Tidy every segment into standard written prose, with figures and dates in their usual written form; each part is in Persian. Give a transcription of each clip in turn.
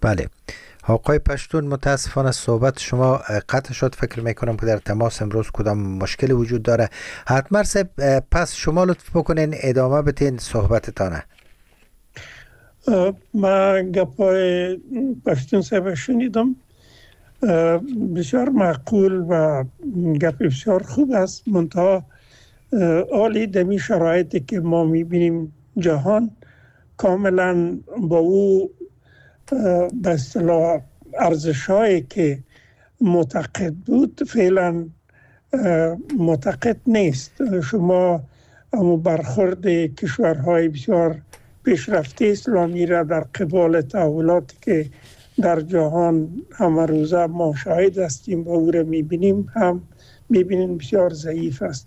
بله. آقای پشتون، متاسفانه صحبت شما قطع شد. فکر میکنم که در تماس امروز کدام مشکلی وجود داره. حتما صاحب پس شما لطف بکنین ادامه بتین صحبتتانه. من گپای پشتون صاحب شنیدم، بسیار معقول و گپ بسیار خوب است. منتها عالی دمی شرایطی که ما میبینیم جهان کاملا با او به اصطلاح ارزش‌هایی که معتقد بود فعلا معتقد نیست. شما اما برخورد کشورهای بسیار پیشرفته اسلامی را در قبال تحولاتی که در جهان همه روزه ما شاهد هستیم و او را میبینیم بسیار ضعیف است.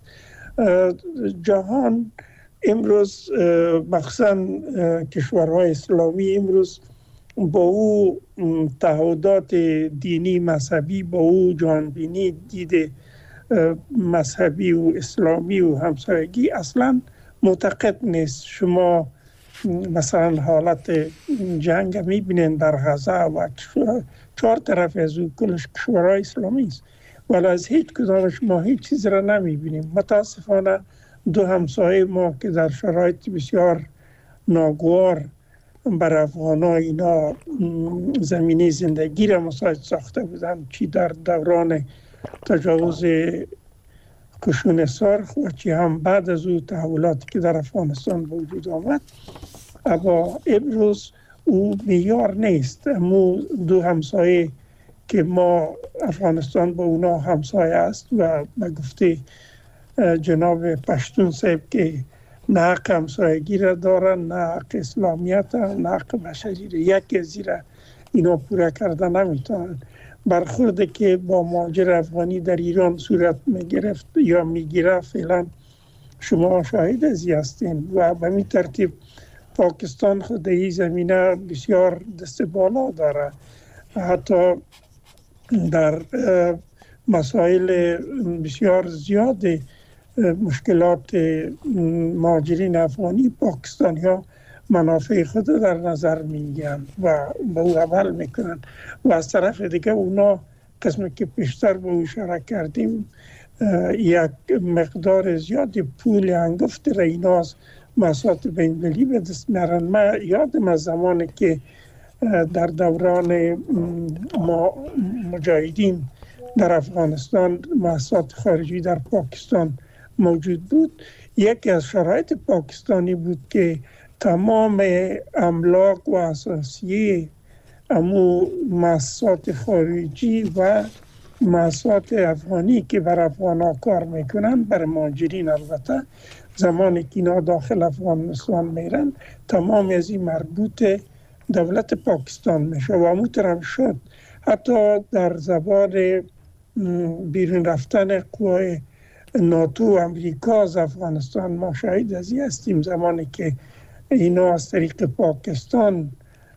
جهان امروز مخصوصا کشورهای اسلامی امروز با او تعهدات دینی مذهبی، با او جانبینی دید مذهبی و اسلامی و همسایگی اصلا معتقد نیست. شما مثلا حالت جنگ میبینین در غزه و 4 طرف از او کلش کشورهای اسلامی است، ولی از هیچ کدامش ما هیچ چیز را نمیبینیم. متاسفانه 2 همسایه ما که در شرایط بسیار ناگوار بر افغان‌ها اینا زمینه زندگی را مساعد ساخته بودند، چی در دوران تجاوز کشون سرخ و چی هم بعد از او تحولاتی که در افغانستان به وجود آمد. اما امروز او معیار نیست. امو 2 همسایه که ما افغانستان با اونا همسایه است و به گفته جناب پشتون صاحب که نه حق همسایگی را دارن، نه حق اسلامیت، نه حق بشری را، یکی از اینا پورا کرده نمیتونن. برخورده که با مهاجر افغانی در ایران صورت میگرفت یا میگیره فعلا شما شاهد ازی هستین و به می ترتیب پاکستان خود در این زمینه بسیار دست بالا داره. حتی در مسائل بسیار زیاد مشکلات مهاجرین افغانی پاکستانی ها منافع خود در نظر میگیرن و به او عمل میکنن و از طرف دیگه اونا قسمی که پیشتر به او اشاره کردیم یک مقدار زیادی پول انگفت را اینا از مساعد بین‌المللی به دست میارن. من یادم از زمانی که در دوران مجاهدین در افغانستان مساعد خارجی در پاکستان موجود بود، یکی از شرایط پاکستانی بود که تمام املاک و اساسیه امو مساعد خارجی و مساعد افغانی که بر افغانا کار میکنن، بر مهاجرین البته زمانی که اینا داخل افغانستان میرن تمام از این مربوط دولت پاکستان میشه و مطرح شد. حتی در زبان بیرون رفتن قوای ناتو و امریکا از افغانستان ما شاهد از این هستیم. زمانی که اینا از طریق پاکستان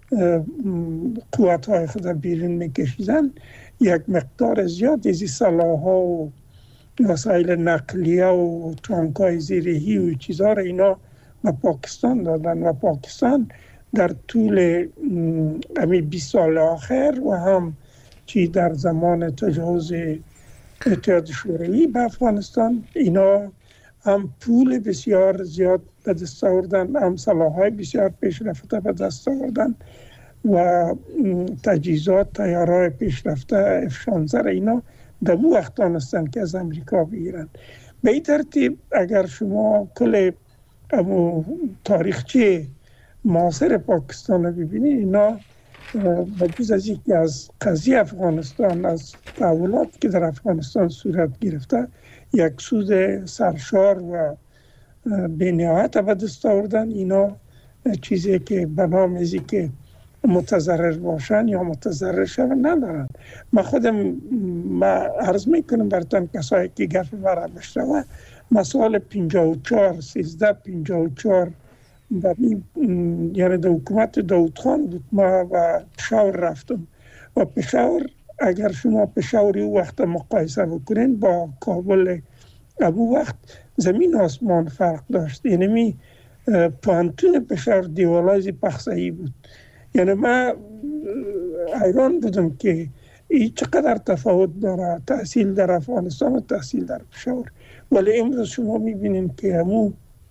قوت‌های خود بیرون میکشیدن، یک مقدار زیاد از سلاح‌ها و وسایل نقلیه و تانک‌های زیرهی و چیزها را اینا به پاکستان دادن و پاکستان در طول 20 سال آخر و هم چی در زمان تجاوز اتحاد شوروی به افغانستان اینا هم پول بسیار زیاد به دست آوردن، هم سلاح‌های بسیار پیشرفته به دست آوردن و تجهیزات طیاره‌های پیشرفته F-16 اینا در اون وقت دانستن که از امریکا بگیرن. به این ترتیب اگر شما کل تاریخچه معاصر پاکستان رو ببینید، اینا بجز از یکی از قضیه افغانستان، از تحولات که در افغانستان صورت گرفته، یک سود سرشار و بی‌نهایت به دست آوردن. اینا چیزی که به نام ازی که متضرر باشن یا متضرر شون ندارن. من خودم عرض میکنم براتون کسایی که گفت برای بشنوه، مسائل 54 1354 یعنی در حکومت داود خان بود، ما و پشاور رفتم و پشاور اگر شما پشاوری وقت مقایسه بکنین با کابل ابو وقت زمین آسمان فرق داشت. یعنی پانتون پشاور دیوالای پخصه‌ای بود، یعنی من حیران بودم که این چقدر تفاوت داره تحصیل در افغانستان و تحصیل در پشاور. ولی امروز شما میبینین که همون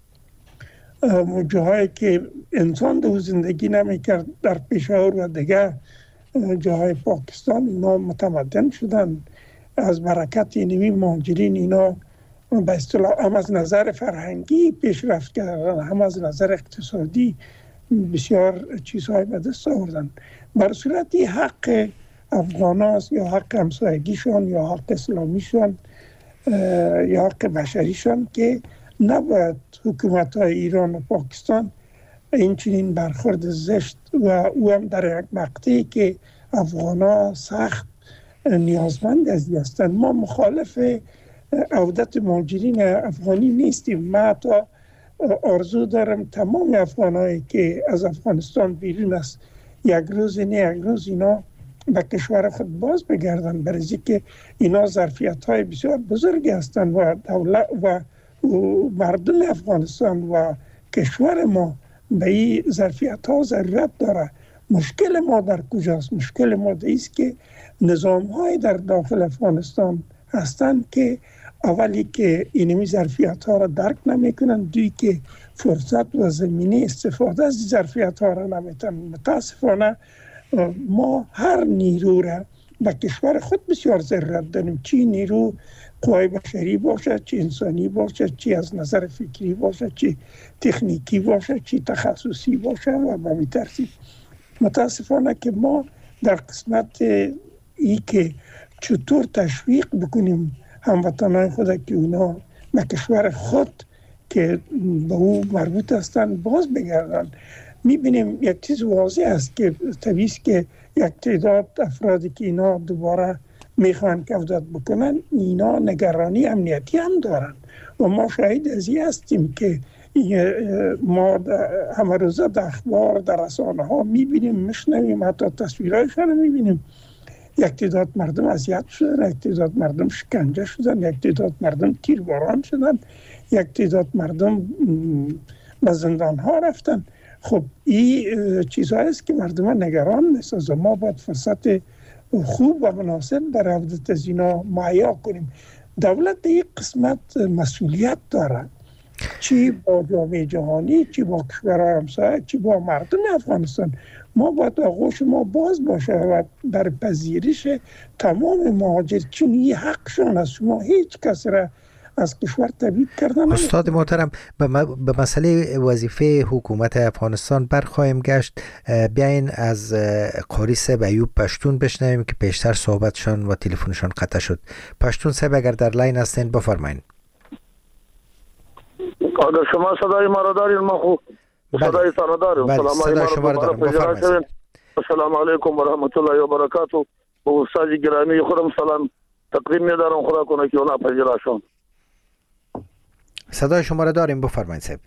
جاهایی که انسان دو زندگی نمیکرد در پشاور و دیگه جاهای پاکستان اینا متمدن شدن. از برکت اینوی مهاجرین اینا به اصطلاح هم از نظر فرهنگی پیشرفت کردن، هم از نظر اقتصادی بسیار چیزهای به دست آوردن. بر صورتی حق افغان هاست یا حق همسایگیشان یا حق اسلامیشان یا حق بشریشان که نباید حکومت های ایران و پاکستان این چنین برخورد زشت و او هم در یک مقطعی که افغان ها سخت نیازمند از هستند. ما مخالف عودت مهاجرین افغانی نیستیم. ما تا آرزو دارم تمام افغانایی که از افغانستان بیرون است یک روز اینا به کشور خود باز بگردن، برای که اینا ظرفیت های بسیار بزرگی هستند و دولت و مردم افغانستان و کشور ما به این ظرفیت ها ضرورت داره. مشکل ما در کجاست؟ مشکل ما است که نظام های در داخل افغانستان هستند که اولی که اینمی ظرفیت ها را درک نمی کنند، دوی که فرصت و زمینه استفاده از ظرفیت ها را نمیتن. متاسفانه ما هر نیرو را به کشور خود بسیار ضرورت داریم، چی نیرو قوای بشری باشه، چی انسانی باشه، چی از نظر فکری باشه، چی تکنیکی باشه، چی تخصصی باشه و به این ترتیب. متاسفانه که ما در قسمت ای که چطور تشویق بکنیم هموطنان خود که اونا به کشور خود که به او مربوط هستند باز بگردن، میبینیم یک چیز واضح است که طبیعی است که یک تعداد افرادی که اینا دوباره میخوان که عودت بکنن اینا نگرانی امنیتی هم دارن و ما شاهد از این هستیم که ما همه روزه در اخبار در رسانه ها میبینیم، میشنویم، حتی تصویرهایشان میبینیم. یک تعداد مردم اذیت شدن، یک تعداد مردم شکنجه شدن، یک تعداد مردم تیرباران شدن، یک تعداد مردم به زندان ها رفتن. خب این چیزهایی است که مردم نگران نیست. ما باید فرصت خوب و مناسب در عودت از اینا مهیا کنیم. دولت در این قسمت مسئولیت داره، چی با جامعه جهانی، چی با کشورهای همسایه، چی با مردم افغانستان. ما باید آغوش ما باز باشه و در پذیرش تمام مهاجر، چون این حقشان است. شما هیچ کس را از کشور تبعید کردن. استاد محترم، به مسئله وظیفه حکومت افغانستان برخواهیم گشت. بیاین از قاری صاحب ایوب پشتون بشنویم که پیشتر صحبتشان و تلفنشان قطع شد. پشتون صاحب اگر در لاین هستین بفرمایید. اگر شما صدای ما را دارین، ما خوب صدای تان داریم. بله، صدای شما را دارم، بفرمایید. السلام علیکم و رحمت الله و برکاته. به استاد گرامی خودم سلام تقدیم می‌دارم. خدا کنه که اونا پذیراشون. صدای شما را داریم، بفرمایید صاحب.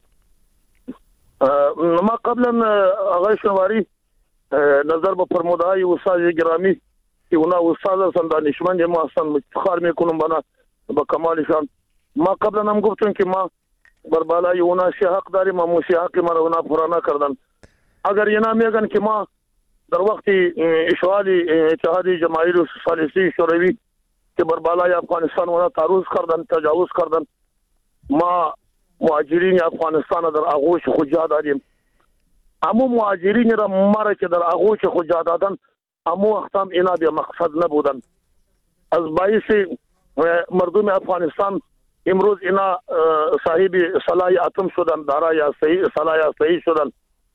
ما قبلا آقای شنواری نظر به فرمودهای استاد گرامی که اونا استاد هستند، دانشمند ما هستند، افتخار میکنم بنا به کمالشان. ما قبلا هم گفتم که ما بر بالای اونا حق داریم، ما حق ما را اونا پورا نکردن. اگر اینا میگن که ما در وقت اشغال اتحاد جماهیر سوسیالیستی شوروی که بر بالای افغانستان اونا تعرض کردن، تجاوز کردن، ما مهاجرین افغانستان در آغوش خود جا دادیم. اما مهاجرین را ما که در آغوش خود جا دادن، اما وقت هم اینا به مقصد نبودن. از باعث مردم افغانستان امروز اینا صاحب صلاحیت اتم شدن، دارای صلاحیت صحیح شدن.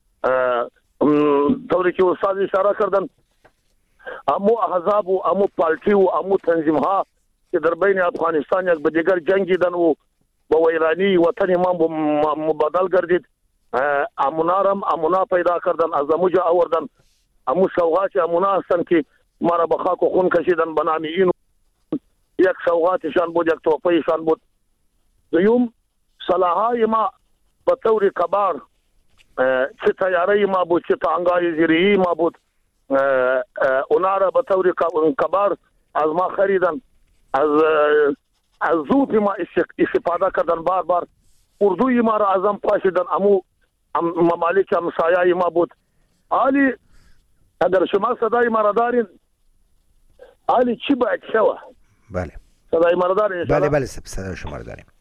طوری که استاد اشاره کردن، امو احزاب و امو پارتی و امو تنظیم ها که در بین افغانستان یک به دیگر جنگیدن و با ویرانی وطن ما مبادل گردید، امونا پیدا کردن، از اموجا آوردن. امو سوغات امونا هستن که ما را به خاک و خون کشیدن به نام اینو. یک سوغاتشان بود، یک توفیشان بود. دوم سلاحای ما به طور کبار، چه تیاره ما بود، چه تانگای زیری ما بود، اونا را به طور کبار از ما خریدن، از زوف ما استفاده کردن. بار بار اردوی ما را ازم پاشیدن. امو ممالک همسایه ما بود، عالی اگر شما صدای ما را دارین عالی چی باید شوه؟ بله صدای ما را دارین؟ بله صدای شما را داریم.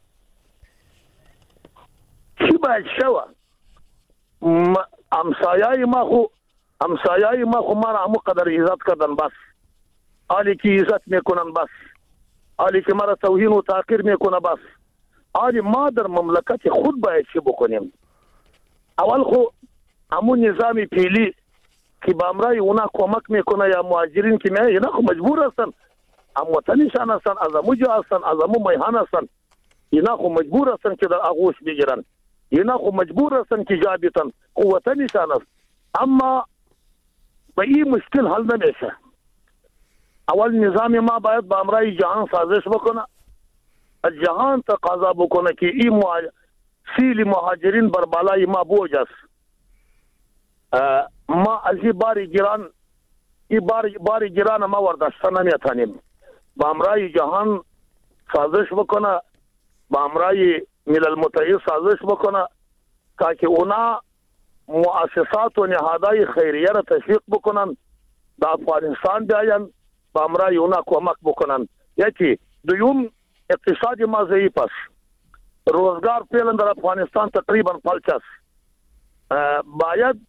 چی باید شوه؟ همسایه ما خو ما را همو قدر عزت کردن بس، عالی که عزت میکنن بس، عالی که ما را توهین و تحقیر میکنه بس. عالی ما در مملکت خود باید چی بکنیم؟ اول خو همون نظام پیلی که به امرای اونا کمک میکنه یا مهاجرین که میایه اینا خو مجبور هستن، هم وطنیشان هستن، از امو جا هستن، از امو میهن هستن، اینا خو مجبور هستن که در آغوش بگیرن، اینا خو مجبور هستن که جا بیتن، خو وطنیشان هست. اما به این مشکل حل نمیشه. اول نظام ما باید به امرای جهان سازش بکنه، از جهان تقاضا بکنه که این سیل مهاجرین بر بالای ما بوج است. ما از این بار گران ما ورداشته نمیتونیم. با امرای جهان سازش بکنه، با امرای ملل متحد سازش بکنه تا که اونا مؤسسات و نهادهای خیریه را تشویق بکنن، در افغانستان بیاین، با امرای اونا کمک بکنن. یکی دوم اقتصاد ما ضعیف است، روزگار فعلا در افغانستان تقریبا فلج است. باید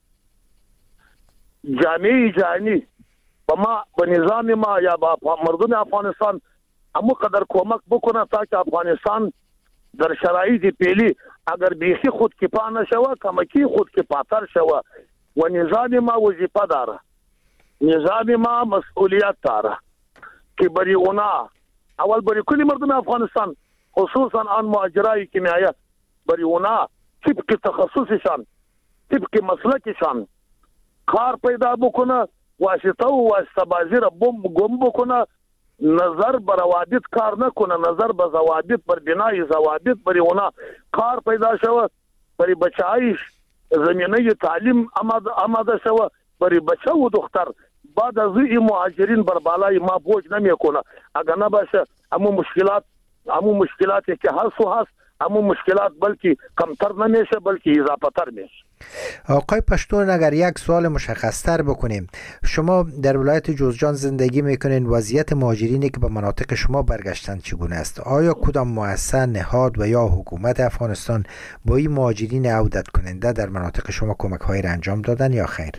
جامعه جهانی به نظام ما یا به مردم افغانستان همو قدر کمک بکنه تا که افغانستان در شرایط پیلی اگر بیخی خود کفا نشوه کمکی خود کفاتر شوه و نظام ما وظیفه داره، نظام ما مسئولیت داره که بری اونا اول بری کلی مردم افغانستان خصوصا آن مهاجرایی که میآید بری اونا طبق تخصصشان طبق مسلکشان کار پیدا بکنه، واسطه و واسطه بازی را گم بکنه، نظر بر روابط کار نکنه، نظر به ضوابط بر بنای ضوابط بری اونا کار پیدا شوه، بری بچه‌ایش زمینه تعلیم آماده شوه، بری بچه و دختر بعد از این مهاجرین بر بالای ما بوج نمیکنه. اگر نباشه همون مشکلاتی که هست همون مشکلات بلکه کمتر نمیشه بلکه اضافه تر میشه. آقای پشتون اگر یک سوال مشخص تر بکنیم، شما در ولایت جوزجان زندگی میکنین، وضعیت مهاجرینی که به مناطق شما برگشتن چگونه است؟ آیا کدام مؤسسه، نهاد و یا حکومت افغانستان با این مهاجرین عودت کننده در مناطق شما کمک هایی را انجام دادن یا خیر؟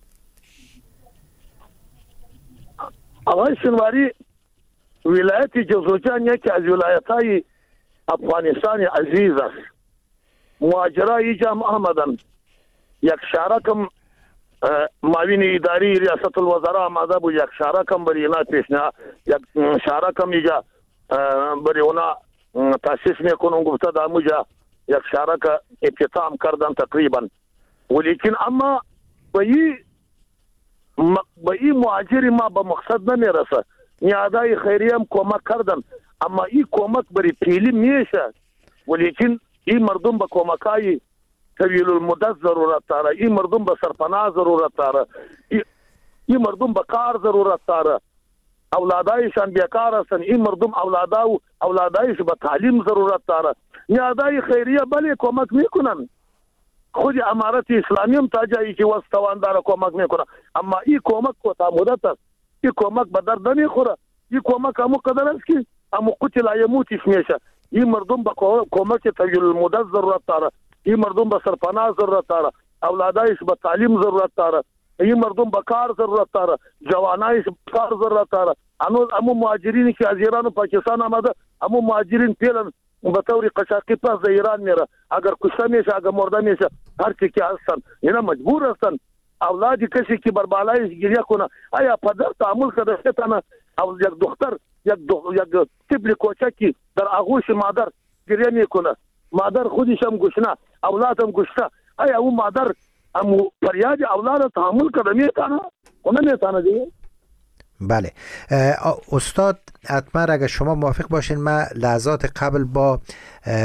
آقای شنواری، ولایت جوزجان یکی از ولایت‌های افغانستان عزیز است. مهاجرای جمع آمدن، یک شارکم معاون اداری ریاست الوزراء آمده بود، یک شارکم بری اونا پیشنهاد، یک شارکم اینجا بری اونا تاسیس میکنم گفته در موجه یک شارک افتتاح کردن تقریبا. ولیکن اما به این مهاجری ما به مقصد نمیرسه. نیادای خیریه هم کمک کردن اما این کمک بری پیلی میشه، ولیکن این مردم به کمکای طویل المدت ضرورت داره، این مردم به سرپناه ضرورت داره، این مردم به کار ضرورت داره، اولادایشان بیکار هستن، این مردم اولادایش به تعلیم ضرورت داره. نیادای خیریه بله کمک میکنن، خود امارت اسلامی هم تا جایی که وستوان داره کمک میکنه، اما این کمک کوتاه مدت است، این کمک به درد نمیخوره، این کمک همو قدر است که همو قتل یموتش میشه. این مردم به کمک طویل المدت ضرورت داره، این مردم به سرپناه ضرورت داره، اولادایش به تعلیم ضرورت داره، این مردم به کار ضرورت داره، جوانایش به کار ضرورت داره. همو مهاجرینی که از ایران و پاکستان آمده، همو مهاجرین فعلا به طور قشاقی پس در ایران میره، اگر کشته میشه اگر مرده میشه هر چی که هستن اینا مجبور هستن اولادی کسی که بر بالایش گریه کنه. آیا پدر تعامل کرده ستانه او یک دختر یک طفل کوچکی در آغوش مادر گریه میکنه، مادر خودش هم گشنه اولاد هم گشته، آیا اون مادر امو فریاد اولاد تحمل کرده میتونه؟ اون نمیتونه دیگه. بله استاد، حتما اگر شما موافق باشین ما لحظات قبل با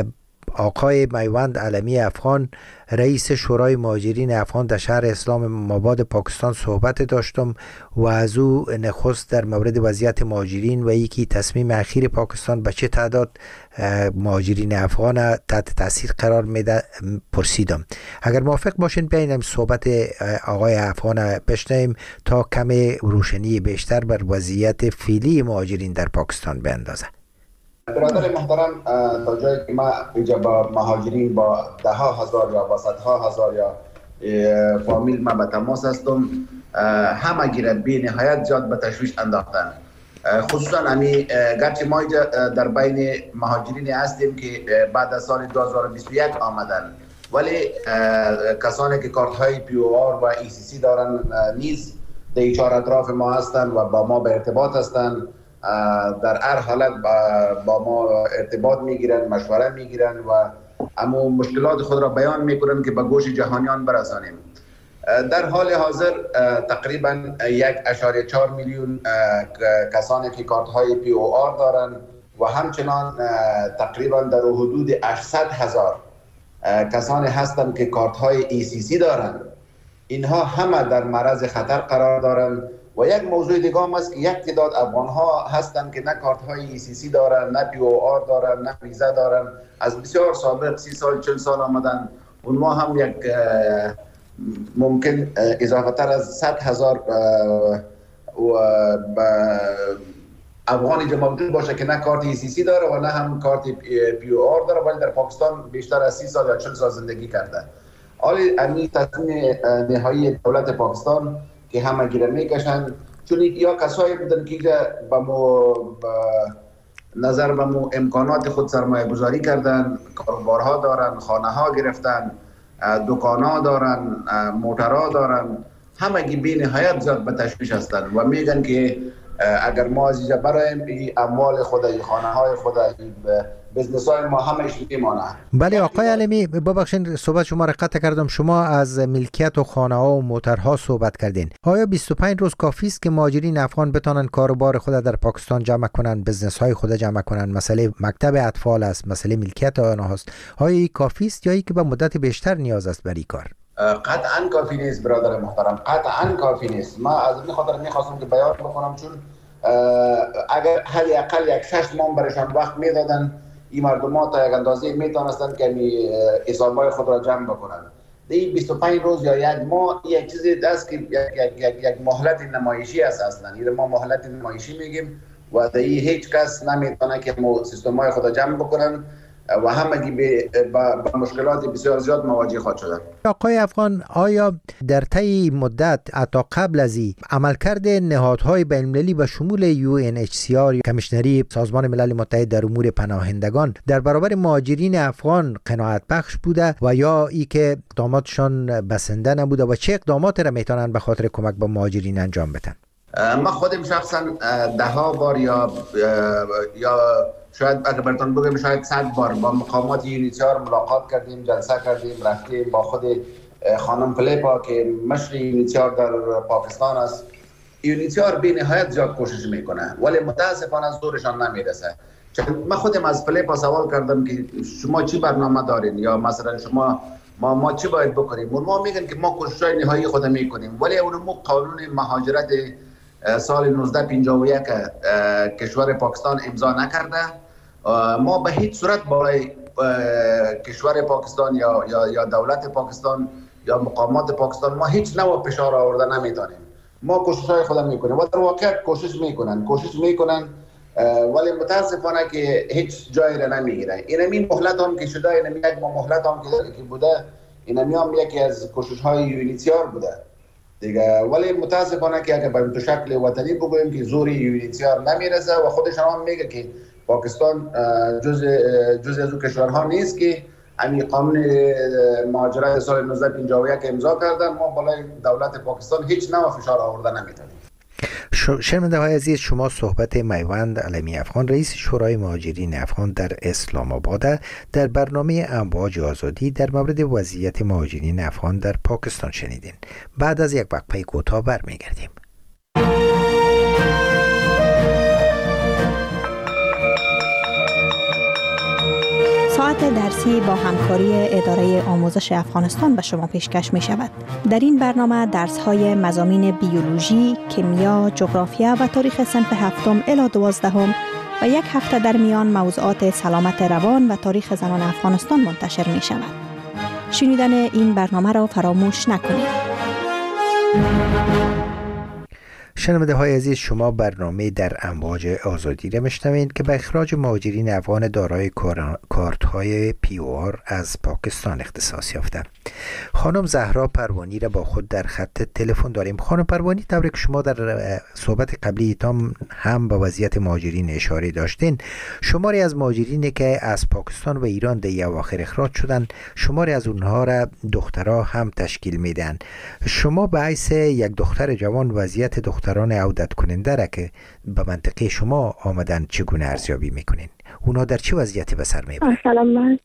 آقای میوند علمی افغان، رئیس شورای مهاجرین افغان در شهر اسلام آباد پاکستان صحبت داشتم و از او نخست در مورد وضعیت مهاجرین و یکی تصمیم اخیر پاکستان به چه تعداد مهاجرین افغان تحت تاثیر قرار میده پرسیدم. اگر موافق باشین بیاین صحبت آقای افغان بشنویم تا کم روشنی بیشتر بر وضعیت فعلی مهاجرین در پاکستان بیندازه. برادر محترم، تا جایی که ما اینجا با مهاجرین با ده ها هزار یا با صدها هزار یا فامیل ما به تماس هستم، همه گیره بی نهایت زیاد به تشویش انداختن. خصوصا امی گرچه ما در بین مهاجرین هستیم که بعد از سال 2021 آمدن، ولی کسانی که کارت های پی او آر و ای سی سی دارن نیز در چهار اطراف ما هستند و با ما به ارتباط هستند. در هر حالت با ما ارتباط میگیرن، مشوره میگیرن و اما مشکلات خود را بیان میکنن که به گوش جهانیان برسانیم. در حال حاضر تقریبا 1.4 میلیون کسانی که کارت های پی او آر دارن و همچنان تقریبا در حدود 800,000 کسانی هستند که کارت های ای سی سی دارن. اینها همه در معرض خطر قرار دارن. و یک موضوع دیگه هم است که یک تعداد افغان ها هستند که نه کارت های ای سی سی دارن، نه پی او آر دارن، نه ویزا دارن، از بسیار سابق 30 سال 40 سال آمدن. اونها هم یک ممکن اضافه تر از 100,000 افغانی موجود باشه که نه کارت ای سی سی داره و نه هم کارت پی او آر داره، ولی در پاکستان بیشتر از 30 سال یا 40 سال زندگی کرده. حالی امی تصمیم نهایی دولت پاکستان که همه گیره میکشن، چون یا کسایی بودن که نظر به امکانات خود سرمایه گذاری کردن، کاروبارها دارن، خانه ها گرفتن، دکان ها دارن، موترها دارن، همه گی بی نهایت زیاد به تشویش هستن و میگن که اگر ما از اینجا برایم اموال خود، خانه های خود، بزنس های ما همش میمانه. بله آقای علمی، ببخشید صحبت شما را قطع کردم. شما از ملکیت و خانه ها و موترها صحبت کردین. آیا 25 روز کافی است که مهاجرین افغان بتونن کاروبار خود در پاکستان جمع کنن، بزنس های خود جمع کنن؟ مسئله مکتب اطفال است، مسئله ملکیت آنها است. آیا این کافی است یا ای که به مدت بیشتر نیاز است برای کار؟ قطعا کافی نیست برادر محترم، قطعا کافی نیست. ما از این خاطر میخواستم که بیان بکنم، چون اگر حدی اقل 6 ماه برشان وقت میدادن، این مردم ها تا یک اندازه میتونستن که حسابای خود را جمع بکنن. این 25 روز یا یک ماه یک چیزی است که یک مهلت نمایشی است. اصلا این ما مهلت نمایشی میگیم و در هیچ کس نمیتونه که سیستمای خود را جمع بکنن و همگی با مشکلات بسیار زیاد مواجه خواهد شدن. آقای افغان، آیا در طی مدت حتی قبل از این عملکرد نهادهای بین‌المللی به شمول UNHCR کمیشنری سازمان ملل متحد در امور پناهندگان در برابر مهاجرین افغان قناعت بخش بوده و یا ای که اقداماتشان بسنده نبوده و چه اقدامات را میتونن به خاطر کمک به مهاجرین انجام بدن؟ ما خودم شخصا 10 بار یا شاید اگر براتون بگم شاید 100 بار با مقامات یونیسیار ملاقات کردیم، جلسه کردیم، رفتیم با خود خانم فلیپا که مشر یونیسیار در پاکستان است. یونیسیار بی نهایت زیاد کوشش میکنه ولی متاسفانه زورشان نمیرسه. چون من خودم از فلیپا سوال کردم که شما چی برنامه دارین یا مثلا شما ما چی باید بکنیم؟ ما میگن که ما کوشش‌های نهایی خود میکنیم، ولی اونم قانون مهاجرت سال 1951 کشور پاکستان امضا نکرده. ما به هیچ صورت برای کشور پاکستان یا دولت پاکستان یا مقامات پاکستان ما هیچ نوع فشار آورده نمیدانیم. ما کوشش‌های خود میکنیم و در واقع کوشش میکنن ولی متاسفانه که هیچ جایی را نمیگیره. این مهلت هم که شده، این یک مهلت هم که بوده، این هم یکی از کوشش‌های یونیسیار بوده دیگه. ولی متاسفانه که اگر به شکل وطنی بگوییم که زوری یونیسیار نمیرسه و خودش هم میگه که پاکستان جزء از اون کشورها نیست که همین قانون مهاجرت سال 1951 امضا کردن. ما بالای دولت پاکستان هیچ نوع فشار آورده نمیتونیم. شنونده های عزیز، شما صحبت میوند علمی افغان، رئیس شورای مهاجرین افغان در اسلام آباد در برنامه امواج آزادی در مورد وضعیت مهاجرین افغان در پاکستان شنیدین. بعد از یک وقفه کوتاه برمیگردیم. ساعت درسی با همکاری اداره آموزش افغانستان به شما پیشکش می شود. در این برنامه درس‌های مضامین بیولوژی، کیمیا، جغرافیا و تاریخ صنف 7 الی 12 و یک هفته در میان موضوعات سلامت روان و تاریخ زنان افغانستان منتشر می شود. شنیدن این برنامه را فراموش نکنید. شنونده های عزیز، شما برنامه در امواج آزادی را میشنوید که به اخراج مهاجرین افغان دارای کارت های POR از پاکستان اختصاص یافته. خانم زهرا پروانی را با خود در خط تلفن داریم. خانم پروانی، طوری که شما در صحبت قبلی هم به وضعیت مهاجرین اشاره داشتین، شماری از مهاجرینی که از پاکستان و ایران در اواخر اخراج شدن، شماری از اونها را دخترها هم تشکیل میدن. شما به حیث یک دختر جوان وضعیت دختران عودت کننده را که به منطقه شما آمدن چگونه ارزیابی میکنین؟ اونا در چه وضعیتی به سر میبرن؟ سلام،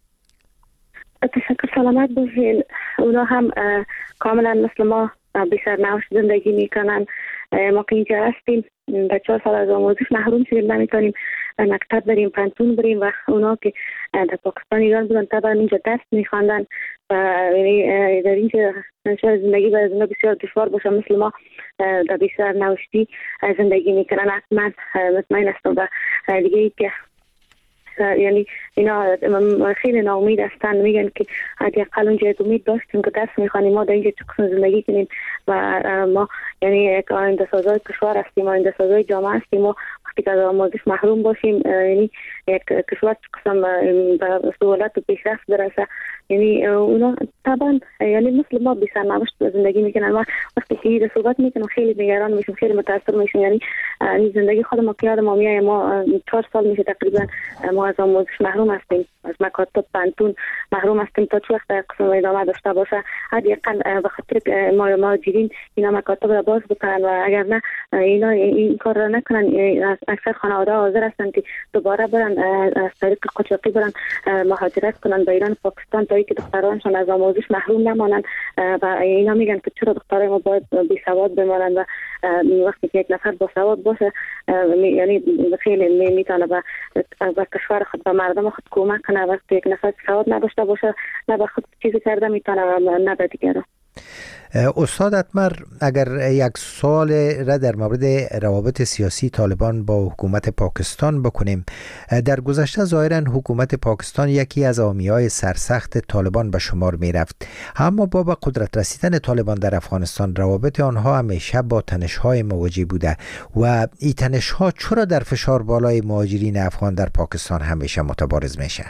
تشکر، سلامت باشین. اونا هم کاملا مثل ما بی سرنوشت زندگی میکنن. ما که اینجا هستیم به 4 سال از آموزش محروم شدیم، نمیتونیم مکتب بریم، پانتون بریم و اونا که در پاکستان ایران بودن طبعا اینجا درس میخواندن و در اینجا شاید زندگی برای اونا بسیار دشوار باشه. مثل ما در بی سرنوشتی زندگی میکنن. حتما مطمئن هستم و دیگه ای که یعنی اینا خیلی ناامید هستن، میگن که حداقل اونجا امید داشتیم که درس میخوانیم، ما در اینجا چه قسم زندگی کنیم و ما یعنی یک آینده سازای کشور هستیم، آینده سازای جامعه هستیم. ما وقتی که از آموزش محروم باشیم، یعنی یک کشور چه قسم به سهولت و پیشرفت برسه، یعنی اونا طبعا یعنی مثل ما بی سرنوشت زندگی میکنن. و وقتی که این صحبت میکنم خیلی نگران میشم، خیلی متاثر میشم. یعنی زندگی خود ما که یادم میاد، ما 4 سال میشه تقریبا ما از آموزش محروم هستیم، از مکاتب پانتون محروم هستیم تا چه وقت قسم ادامه داشته باشه. حداقل به خاطر ما مهاجرین اینا مکاتب را باز بکنن و اگر نه اینا این کار را نکنن، اکثر خانواده حاضر هستن که دوباره برن از طریق قاچاقی برن مهاجرت کنن به ایران پاکستان تا اینکه دخترانشان از آموزش محروم نمانند. و اینا میگن که چرا دخترای ما باید بی سواد بمانند و وقتی که یک نفر با سواد باشه یعنی خیلی میتونه به کشور خود و مردم خود کمک کنه. وقتی یک نفر سواد نداشته باشه نه به خود چیزی کرده میتونه و نه به دیگران. استاد اتمر، اگر یک سوال را در مورد روابط سیاسی طالبان با حکومت پاکستان بکنیم، در گذشته ظاهرا حکومت پاکستان یکی از حامی‌های سرسخت طالبان به شمار می رفت، اما با به قدرت رسیدن طالبان در افغانستان روابط آنها همیشه با تنش‌های مواجه بوده و این تنش‌ها چرا در فشار بالای مهاجرین افغان در پاکستان همیشه متبارز میشه؟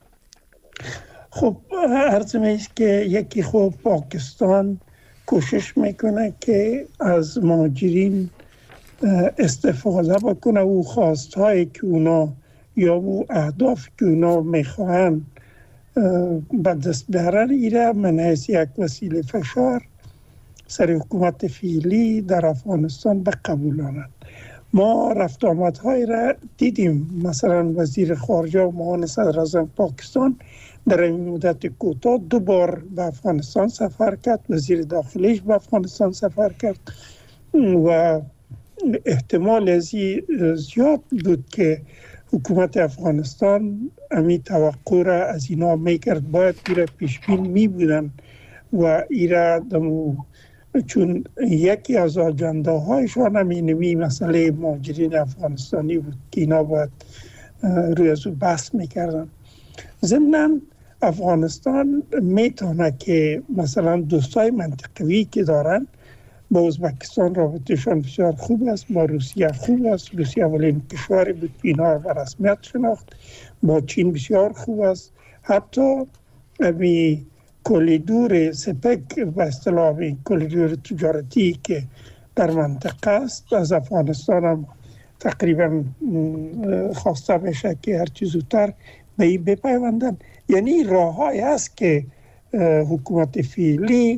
خب عرض میست که یکی خوب پاکستان کوشش میکنه که از مهاجرین استفاده بکنه، او خواستهایی که اونا یا او اهداف که اونا میخواهن به دست بیارن، ایره من حیث یک وسیله فشار سر حکومت فعلی در افغانستان بقبولانند. ما رفت آمدهای را دیدیم، مثلا وزیر خارجه و معاون صدر اعظم پاکستان در این مدت کوتاه 2 بار به افغانستان سفر کرد، وزیر داخلیش به افغانستان سفر کرد و احتمال زیاد بود که حکومت افغانستان امی توقع را از اینا میکرد، باید ایره پیشبین می بودن و ایره چون یکی از آجنده هایشان همینمی مسئله مهاجرین افغانستانی بود که اینا باید روی از او بحث میکردن. ضمناً افغانستان میتونه که مثلا دوستای منطقوی که دارن با ازبکستان رابطهشان بسیار خوب است، با روسیه خوب است، روسیه اولین کشوری بود که اینا را به رسمیت شناخت، با چین بسیار خوب است، حتی امی کلیدور سپک به اصطلاح کلیدور تجارتی که در منطقه است از افغانستان هم تقریبا خواسته میشه که هرچی زودتر به این بپیوندن. یعنی راه‌هایی است که حکومت فعلی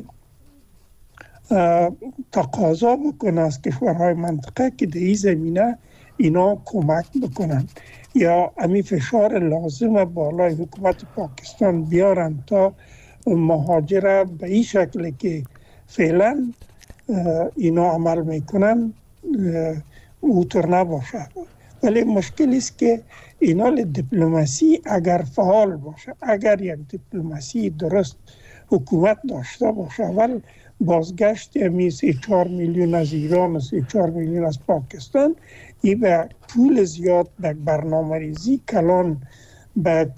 تقاضا بکنه از کشورهای منطقه که در این زمینه اینا کمک بکنن یا امی فشار لازم بالای حکومت پاکستان بیارن تا مهاجره به این شکل که فعلا اینا عمل میکنن اوتر نباشه. ولی مشکل است که اینا دیپلماسی اگر فعال باشه، اگر یک دیپلماسی درست حکومت داشته باشه، اول بازگشت امی 3-4 میلیون از ایران و 3-4 میلیون از پاکستان، این به پول زیاد، به برنامه‌ریزی کلان، به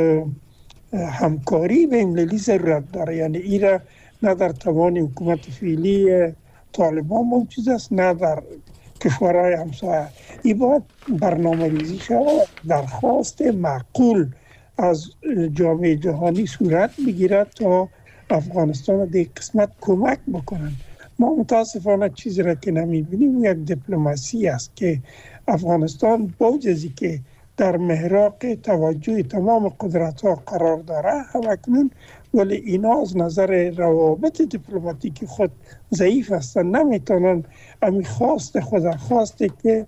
همکاری بین المللی ضرورت داره. یعنی ایرا نه در توان حکومت فعلی طالبان موجود است، نه در کشورهای همسایه. این باید برنامه‌ریزی شود، درخواست معقول از جامعه جهانی صورت بگیرد تا افغانستان در قسمت کمک بکنن. ما متاسفانه چیزی را که نمیبینیم یک دیپلماسی است که افغانستان باوجزی که در محراق توجه تمام قدرت ها قرار داره همکنون، ولی اینا از نظر روابط دیپلماتیک خود ضعیف هستند، نمیتونن امی خواست که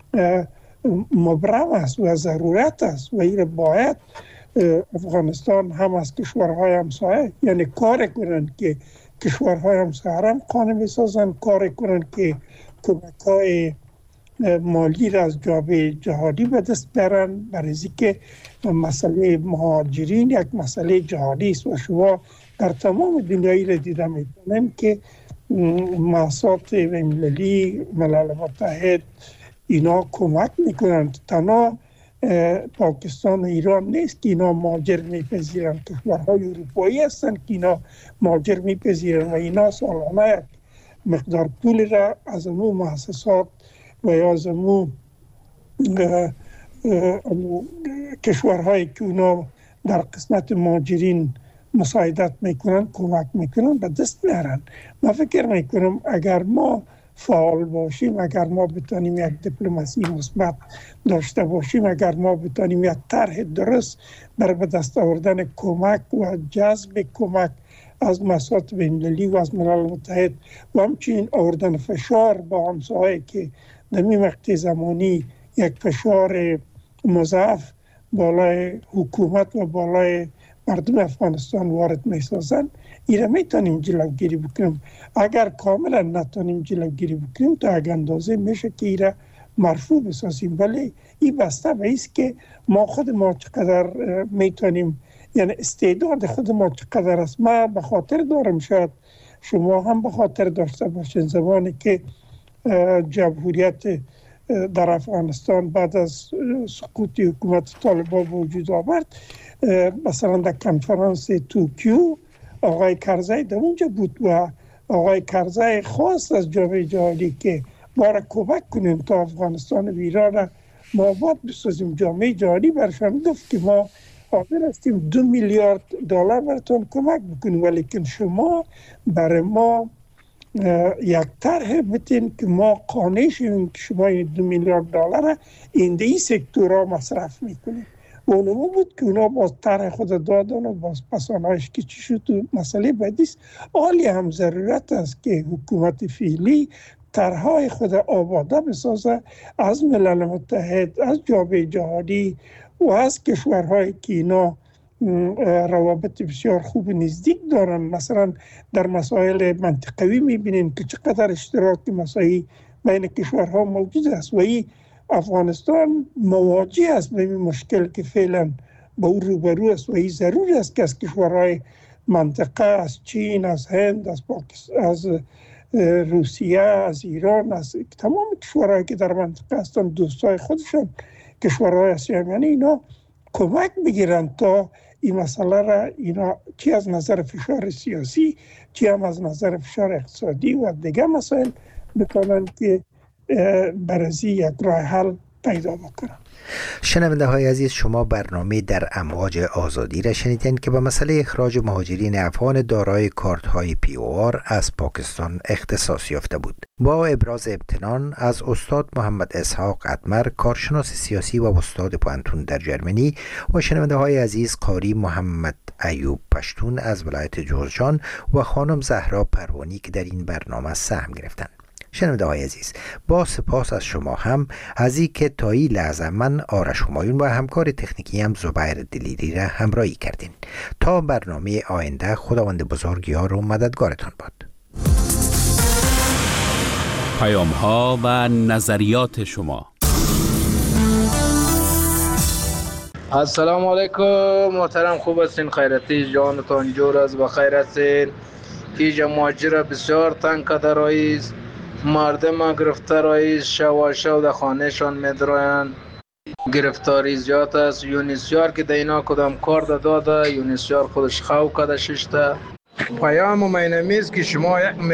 مبرم است و ضرورت است و این باید افغانستان هم از کشورهای همسایه یعنی کار کنن که کشورهای همسایه هم قانع بسازن، کار کنن که کمک‌های مالی را از جامعه جهانی به دست برن، برای که مسئله مهاجرین یک مسئله جهانی است و شما در تمام دنیایی را دیده می‌کنیم که مؤسسات بین‌المللی، ملل متحد اینا کمک میکنند. تنها پاکستان و ایران نیست که اینا مهاجر میپذیرند، کشورهای اروپایی هستند که اینا مهاجر میپذیرند و اینا سالانه یک مقدار پول را از امو مؤسسات و یا از امو کشورهایی که اونا در قسمت مهاجرین مساعدت میکنن کمک میکنن به دست میارن. من فکر میکنم اگر ما فعال باشیم، اگر ما بتانیم یک دیپلماسی مثبت داشته باشیم، اگر ما بتانیم یک طرح درست برای به دست آوردن کمک و جذب کمک از مؤسسات بین‌المللی و از ملل متحد و همچنین آوردن فشار با همسایه که در این وقت زمانی یک فشار مضاعف بالای حکومت و بالای مردم افغانستان وارد می‌سازند، ایره میتونیم جلوگیری بکنیم. اگر کاملا نتونیم جلوگیری بکنیم تا یک اندازه میشه که ایره مرفوع بسازیم، ولی این بسته به ایست که ما خود ما چقدر میتونیم، یعنی استعداد خود ما چقدر است. ما به خاطر دارم، شاید شما هم به خاطر داشته باشین، زمانی که جمهوریت در افغانستان بعد از سقوط حکومت طالبان وجود آورد، مثلا در کنفرانس توکیو آقای کرزی در اونجا بود و آقای کرزی خواست از جامعه جهانی که ما کمک کنیم تا افغانستان و ایران را ما باید بسازیم. جامعه جهانی برشان گفت که ما حاضر هستیم 2 میلیارد دلار براتون کمک بکنیم، ولیکن شما برای ما یک طرح بتین که ما قانع شویم که شما این 2 میلیارد دلار را این سکتورها مصرف میکنیم. اونمو بود که اونا باز طرح خود دادن و باز پسانایش که چی شد. مسئله بعدیست عالی هم ضرورت است که حکومت فعلی طرحهای خود آباده بسازه از ملل متحد، از جامعه جهانی و از کشورهایی که اینا روابط بسیار خوب نزدیک دارن. مثلا در مسائل منطقوی میبینین که چقدر اشتراک مسائل بین کشورها موجود است و این افغانستان مواجه است به این مشکل که فعلا با او روبرو است و این ضروری است که از کشورهای منطقه، از چین، از هند، از پاکستان، از روسیه، از ایران، از تمام کشورهایی که در منطقه هستن، دوستای خودشان کشورهای آسیایی، اینا کمک بگیرن تا این مسئله را اینا چی از نظر فشار سیاسی، چی هم از نظر فشار اقتصادی و دیگه مسائل بکنن که برازی یک راه حل پیدا بکنن. شنونده های عزیز، شما برنامه در امواج آزادی را شنیدین که به مسئله اخراج مهاجرین افغان دارای کارت های POR از پاکستان اختصاص یافته بود. با ابراز امتنان از استاد محمد اسحاق اتمر، کارشناس سیاسی و استاد پوهنتون در جرمنی، و شنونده های عزیز قاری محمد ایوب پشتون از ولایت جورجان و خانم زهرا پروانی که در این برنامه سهم گرفتند. شنونده های عزیز، با سپاس از شما هم از این که تا این لحظه من آرش همایون و همکار تکنیکی هم زبیر دلیری را همراهی کردین. تا برنامه آینده، خداوند بزرگ یار و مددگارتان باد. پیام ها و نظریات شما. السلام علیکم محترم، خوب هستین؟ خیرتی جانتان جور است؟ بخیر هستین؟ اینجا ماجرا بسیار تنگ کرده رئیس، مردم گرفته رئیس، شو در خانهشان میدراین، گرفتاری زیاد است. یونیسیار که دینا کدام کار داده، یونیسیار خودش خو کده ششته. پیام مینمیز که شما یک